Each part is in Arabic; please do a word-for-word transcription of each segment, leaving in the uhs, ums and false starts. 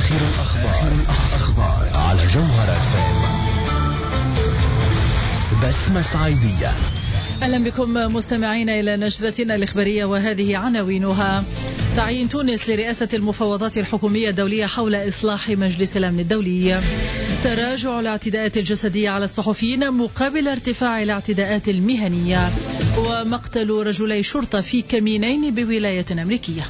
آخر الأخبار, الأخبار على جوهر اف ام. بسمة سعيدية. أهلا بكم مستمعين إلى نشرتنا الإخبارية، وهذه عناوينها: تعيين تونس لرئاسة المفاوضات الحكومية الدولية حول إصلاح مجلس الأمن الدولي. تراجع الاعتداءات الجسدية على الصحفيين مقابل ارتفاع الاعتداءات المهنية. ومقتل رجلي شرطة في كمينين بولاية أمريكية.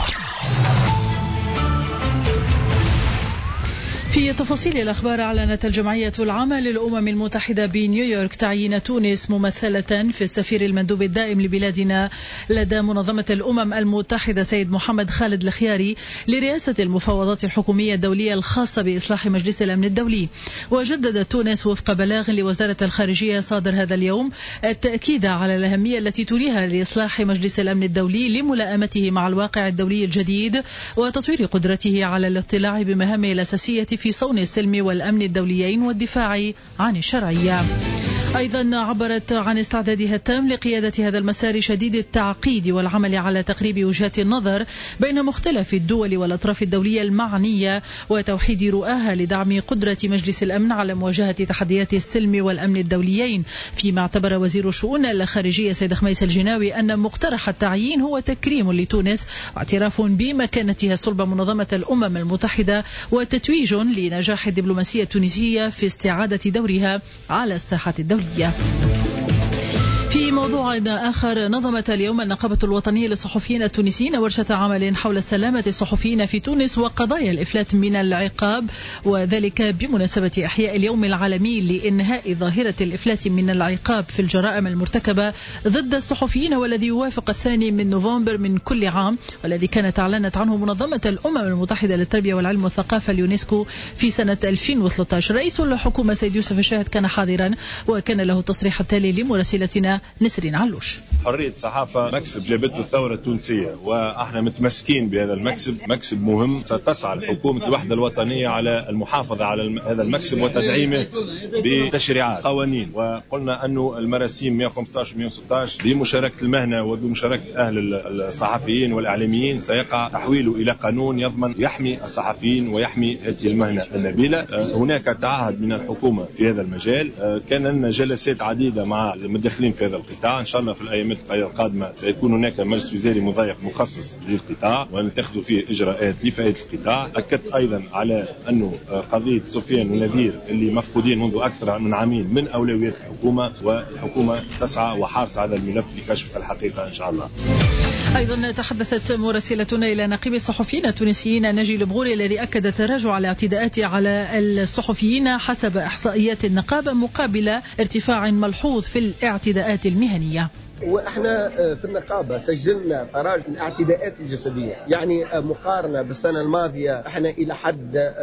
في تفاصيل الأخبار، أعلنت الجمعية العامة للأمم المتحدة بنيويورك تعيين تونس ممثلة في السفير المندوب الدائم لبلادنا لدى منظمة الأمم المتحدة سيد محمد خالد الخياري لرئاسة المفاوضات الحكومية الدولية الخاصة بإصلاح مجلس الأمن الدولي. وجددت تونس وفق بلاغ لوزارة الخارجية صادر هذا اليوم التأكيد على الأهمية التي توليها لإصلاح مجلس الأمن الدولي لملائمته مع الواقع الدولي الجديد وتطوير قدرته على الاطلاع بمهامه الأساسية في صون السلم والأمن الدوليين والدفاع عن الشرعية. أيضا عبرت عن استعدادها التام لقيادة هذا المسار شديد التعقيد والعمل على تقريب وجهات النظر بين مختلف الدول والأطراف الدولية المعنية وتوحيد رؤاها لدعم قدرة مجلس الأمن على مواجهة تحديات السلم والأمن الدوليين. فيما اعتبر وزير الشؤون الخارجية سيد خميس الجناوي أن مقترح التعيين هو تكريم لتونس واعتراف بمكانتها صلب منظمة الأمم المتحدة وتتويج لنجاح الدبلوماسية التونسية في استعادة دورها على الساحة الدولية. في موضوع آخر، نظمت اليوم النقابة الوطنية للصحفيين التونسيين ورشة عمل حول سلامة الصحفيين في تونس وقضايا الإفلات من العقاب، وذلك بمناسبة إحياء اليوم العالمي لإنهاء ظاهرة الإفلات من العقاب في الجرائم المرتكبة ضد الصحفيين، والذي يوافق الثاني من نوفمبر من كل عام، والذي كانت أعلنت عنه منظمة الأمم المتحدة للتربية والعلم والثقافة اليونسكو في سنة ألفين وثلاثة عشر. رئيس الحكومة سيد يوسف الشاهد كان حاضرا، وكان له التصريح التالي لمراسلتنا نسرين علوش. حرية الصحافة مكسب جابته الثورة التونسية، وإحنا متمسكين بهذا المكسب، مكسب مهم. ستسعى الحكومة الوحدة الوطنية على المحافظة على هذا المكسب وتدعيمه بتشريعات قوانين. وقلنا أنه المراسيم مئة وخمسة عشر مئة وستة عشر بمشاركة المهنة وبمشاركة أهل الصحفيين والإعلاميين سيقع تحويله إلى قانون يضمن يحمي الصحفيين ويحمي هذه المهنة النبيلة. هناك تعهد من الحكومة في هذا المجال، كان لنا جلسات عديدة مع المدخلين في هذا القطاع. إن شاء الله في الأيام القادمة سيكون هناك مجلس وزاري مضيق مخصص للقطاع ونتخذ فيه إجراءات لفائدة القطاع. أكدت أيضا على أنه قضية سفيان ونذير اللي مفقودين منذ أكثر من عامين من أولويات الحكومة، والحكومة تسعى وحارس على الملف لكشف الحقيقة إن شاء الله. أيضا تحدثت مراسلتنا إلى نقيب الصحفيين التونسيين ناجي البغوري الذي أكد تراجع الاعتداءات على الصحفيين حسب إحصائيات النقابة مقابل ارتفاع ملحوظ في الاعتداءات المهنية. واحنا في النقابه سجلنا تراجع الاعتداءات الجسديه، يعني مقارنه بالسنه الماضيه احنا الى حد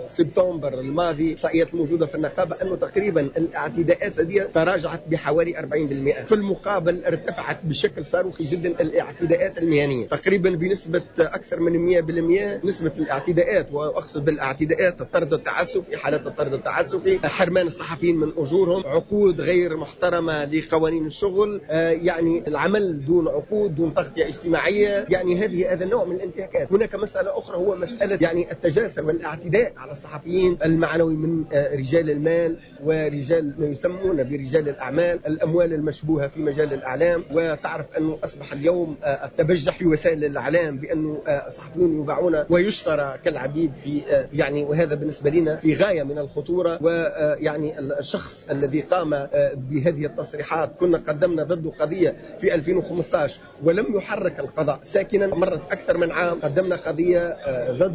سبتمبر الماضي الاحصائيات الموجوده في النقابه انه تقريبا الاعتداءات الجسديه تراجعت بحوالي أربعين بالمئة، في المقابل ارتفعت بشكل صاروخي جدا الاعتداءات المهنيه تقريبا بنسبه اكثر من مئة بالمئة. نسبه الاعتداءات، واقصد بالاعتداءات الطرد التعسفي، حالات الطرد التعسفي، حرمان الصحفيين من اجورهم، عقود غير محترمه لقوانين الشغل، يعني العمل دون عقود، دون تغطية اجتماعية، يعني هذه هذا النوع من الانتهاكات. هناك مسألة أخرى هو مسألة يعني التجاسر والاعتداء على الصحفيين المعنوي من رجال المال ورجال ما يسمون برجال الأعمال، الأموال المشبوهة في مجال الإعلام. وتعرف أنه أصبح اليوم التبجح في وسائل الإعلام بأنه الصحفيون يباعون ويشترى كالعبيد في يعني، وهذا بالنسبة لنا في غاية من الخطورة. ويعني الشخص الذي قام بهذه التصريحات كنا قدمنا ضده قضية في ألفين وخمسة عشر ولم يحرك القضاء ساكنا. مرت أكثر من عام قدمنا قضية ضد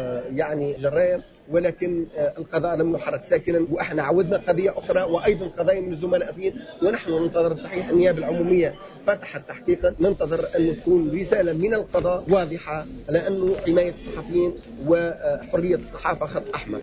يعني جرائم، ولكن القضاء لم يحرك ساكنا. واحنا عودنا قضية أخرى وأيضا قضايا من الزملاء فين، ونحن ننتظر صحيح النيابة العمومية فتحت تحقيقا، ننتظر أن تكون رسالة من القضاء واضحة على أنه حماية الصحفيين وحرية الصحافة خط أحمر.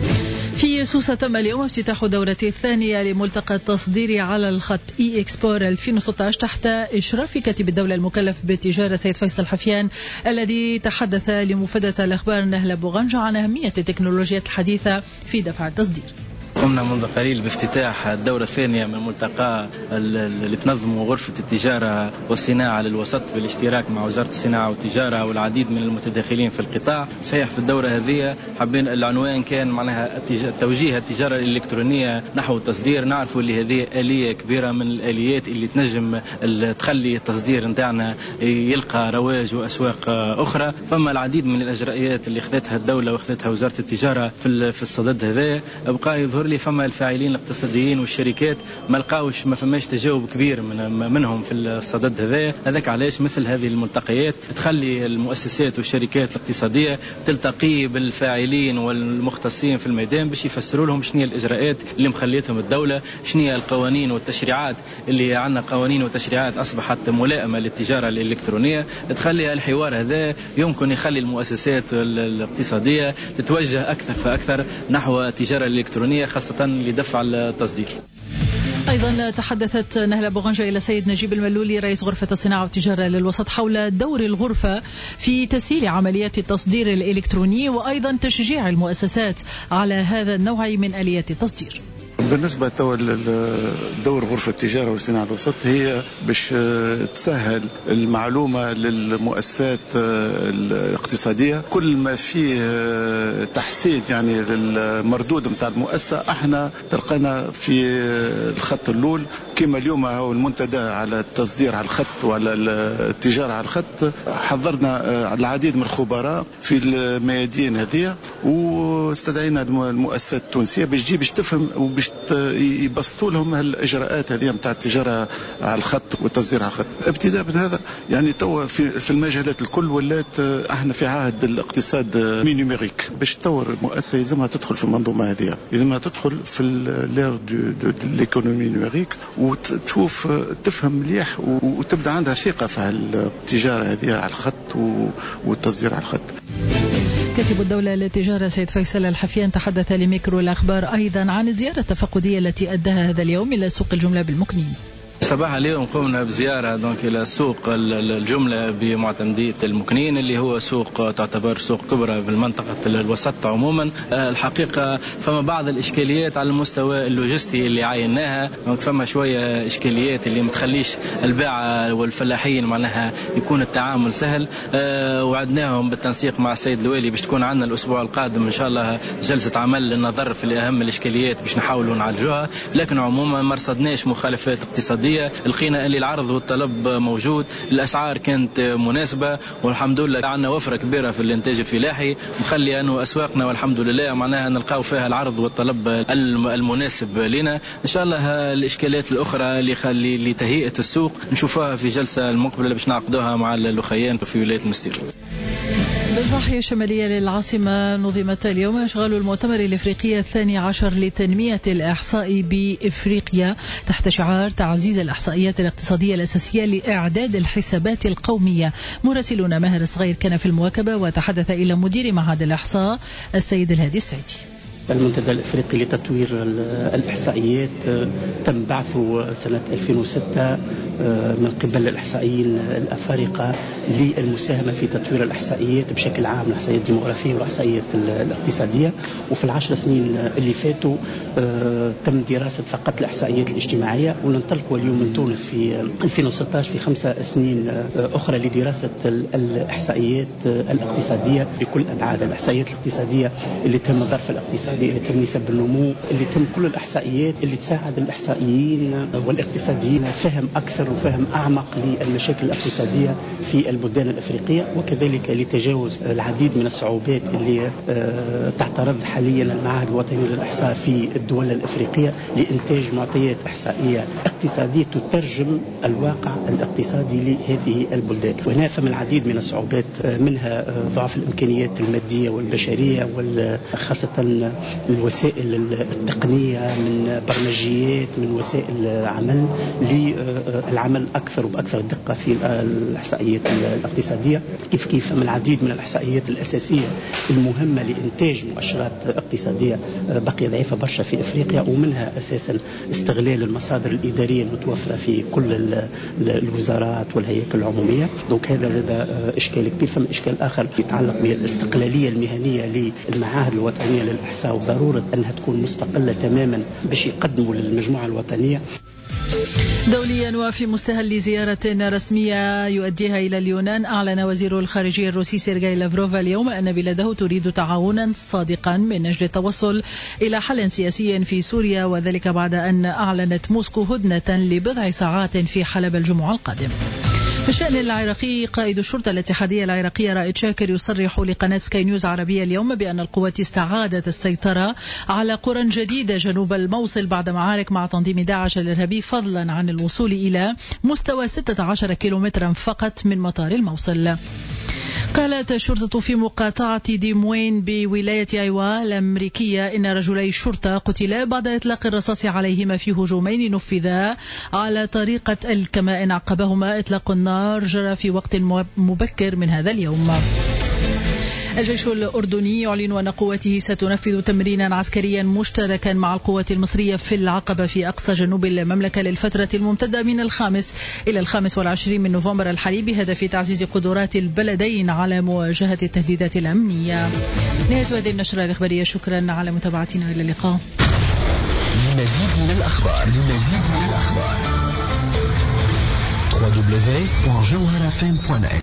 في سوسة تم اليوم افتتاح دورته الثانية لملتقى التصدير على الخط إي إكسبور ألفين وستة عشر تحت إشراف كاتب الدولة المكلف بالتجارة سيد فيصل حفيان، الذي تحدث لمفادة الأخبار نهلة بوغنجة عن أهمية التكنولوجيا الحديثة في دفع التصدير. قمنا منذ قليل بافتتاح الدورة الثانية من ملتقى اللي تنظمه غرفة التجارة والصناعة للوسط بالاشتراك مع وزارة الصناعة والتجارة والعديد من المتداخلين في القطاع. صحيح في الدورة هذه حابين العنوان كان معناها توجيه التجارة الإلكترونية نحو التصدير. نعرفوا اللي هذه آلية كبيرة من الآليات اللي تنجم تخلي التصدير نتاعنا يلقى رواج وأسواق أخرى. فما العديد من الإجراءات اللي أخذتها الدولة وأخذتها وزارة التجارة في في الصدد هذا. بقى يظهر لي فما الفاعلين الاقتصاديين والشركات ما لقاوش ما فماش تجاوب كبير من منهم في الصدد هذا. هذاك علاش مثل هذه الملتقيات تخلي المؤسسات والشركات الاقتصادية تلتقي بالفاعلين والمختصين في الميدان باش يفسروا لهم شنو الإجراءات اللي مخليتهم الدولة، شنو القوانين والتشريعات اللي عندنا قوانين وتشريعات أصبحت ملائمة للتجارة الإلكترونية. تخلي الحوار هذا يمكن يخلي المؤسسات الاقتصادية تتوجه أكثر فأكثر نحو التجارة الإلكترونية خاصة لدفع التصدير. أيضا تحدثت نهلة بوغنجة إلى سيد نجيب الملولي رئيس غرفة الصناعة والتجارة للوسط حول دور الغرفة في تسهيل عمليات التصدير الإلكتروني وأيضا تشجيع المؤسسات على هذا النوع من آليات التصدير. بالنسبة لدور غرفة التجارة والصناعة الوسط هي باش تسهل المعلومة للمؤسسات الاقتصادية. كل ما فيه تحسين يعني للمردود متاع المؤسسة احنا تلقينا في الخط الأول كما اليوم هو المنتدى على التصدير على الخط وعلى التجارة على الخط. حضرنا العديد من الخبراء في الميادين هذه واستدعينا المؤسسات التونسية باش تجي باش تفهم وباش يبسطوا لهم هالاجراءات هذه نتاع التجاره على الخط والتصدير على الخط. ابتداء من هذا يعني توا في, في المجالات الكل ولات احنا في عهد الاقتصاد مي نيميريك. باش تطور المؤسسه لازمها تدخل في المنظومه هذه، لازمها تدخل في لير دو ليكونومي نيميريك وتشوف تفهم مليح وتبدا عندها ثقه في التجاره هذه على الخط والتصدير على الخط. كاتب الدولة للتجارة سيد فيصل الحفيان تحدث لميكرو الأخبار أيضا عن الزيارة التفقدية التي أداها هذا اليوم إلى سوق الجملة بالمكنين. صباح اليوم قمنا بزيارة دونك إلى سوق الجملة بمعتمدية المكنين اللي هو سوق تعتبر سوق كبرى بالمنطقة الوسط عموما. الحقيقة فما بعض الإشكاليات على المستوى اللوجستي اللي عايناها. دونك فما شوية إشكاليات اللي متخليش الباعة والفلاحين معناها يكون التعامل سهل. أه وعدناهم بالتنسيق مع السيد الوالي باش تكون عندنا الأسبوع القادم إن شاء الله جلسة عمل للنظر في أهم الإشكاليات باش نحاولوا نعالجوها. لكن عموما ما رصدناش مخالفات اقتصادية. لقينا اللي العرض والطلب موجود، الأسعار كانت مناسبة والحمد لله عندنا وفرة كبيرة في الإنتاج الفلاحي مخلي أنه أسواقنا والحمد لله معناها نلقاو فيها العرض والطلب المناسب لنا. إن شاء الله الإشكالات الأخرى اللي خلي لتهيئة السوق نشوفها في جلسة المقبلة باش نعقدوها مع الأخيان في ولاية المستير. بالضاحية الشمالية للعاصمة نظمت اليوم إشغال المؤتمر الإفريقي الثاني عشر لتنمية الإحصاء بإفريقيا تحت شعار تعزيز الإحصائيات الاقتصادية الأساسية لإعداد الحسابات القومية. مراسلنا ماهر صغير كان في المواكبة وتحدث إلى مدير معهد الإحصاء السيد الهادي السعيدي. المنتدى الإفريقي لتطوير الإحصائيات تم بعثه سنة ألفين وستة من قبل الإحصائيين الأفارقة للمساهمة في تطوير الإحصائيات بشكل عام، الإحصائيات الديموغرافية والإحصائيات الاقتصادية. وفي العشر سنين اللي فاتوا تم دراسة فقط الإحصائيات الاجتماعية، وننطلقوا اليوم من تونس في ألفين وستة عشر في خمسة سنين أخرى لدراسة الإحصائيات الاقتصادية بكل أبعادها. الإحصائيات الاقتصادية اللي تم الظرف الاقتصادي، اللي تم نسب النمو، اللي تم كل الإحصائيات اللي تساعد الإحصائيين والاقتصاديين فهم أكثر وفهم أعمق للمشاكل الاقتصادية في البلدان الأفريقية، وكذلك لتجاوز العديد من الصعوبات اللي تعترض حاليا المعهد الوطني للإحصاء في الدول الأفريقية لإنتاج معطيات إحصائية اقتصادية تترجم الواقع الاقتصادي لهذه البلدان. وهنا فما العديد من الصعوبات، منها ضعف الإمكانيات المادية والبشرية وخاصة الوسائل التقنية من برمجيات من وسائل عمل العمل أكثر وبأكثر دقة في الإحصائيات الاقتصادية، كيف كيف من العديد من الإحصائيات الأساسية المهمة لإنتاج مؤشرات اقتصادية بقي ضعيفة برشا في إفريقيا، ومنها أساسا استغلال المصادر الإدارية المتوفرة في كل الوزارات والهياكل العمومية. دونك هذا زاد إشكال كبير. فما إشكال آخر يتعلق بالاستقلالية المهنية للمعاهد الوطنية للإحصاء، وضرورة أنها تكون مستقلة تماما باش يقدموا للمجموعة الوطنية. دوليا وفي مستهل زيارة رسمية يؤديها إلى اليونان، أعلن وزير الخارجية الروسي سيرجاي لافروف اليوم أن بلاده تريد تعاونا صادقا من أجل التوصل إلى حل سياسي في سوريا، وذلك بعد أن أعلنت موسكو هدنة لبضع ساعات في حلب الجمعة القادم. في الشأن العراقي، قائد الشرطة الاتحادية العراقية رائد شاكر يصرح لقناة سكاي نيوز عربية اليوم بأن القوات استعادت السيطرة على قرى جديدة جنوب الموصل بعد معارك مع تنظيم داعش الإرهابي، فضلا عن الوصول إلى مستوى ستة عشر كيلومترا فقط من مطار الموصل. قالت الشرطة في مقاطعة ديموين بولاية أيوا الأمريكية إن رجلي الشرطة قتلا بعد إطلاق الرصاص عليهما في هجومين نفذا على طريقة الكمائن، عقبهما إطلاق النار جرى في وقت مبكر من هذا اليوم. الجيش الأردني يعلن أن قوته ستنفذ تمرينا عسكريا مشتركا مع القوات المصرية في العقبة في أقصى جنوب المملكة للفترة الممتدة من الخامس إلى الخامس والعشرين من نوفمبر الحالي، بهدف تعزيز قدرات البلدين على مواجهة التهديدات الأمنية. نهاية هذه النشرة الإخبارية، شكرا على متابعتنا، إلى اللقاء. لمزيد من الأخبار لمزيد من الأخبار دبليو دبليو دبليو دوت جوهرة إف إم دوت نت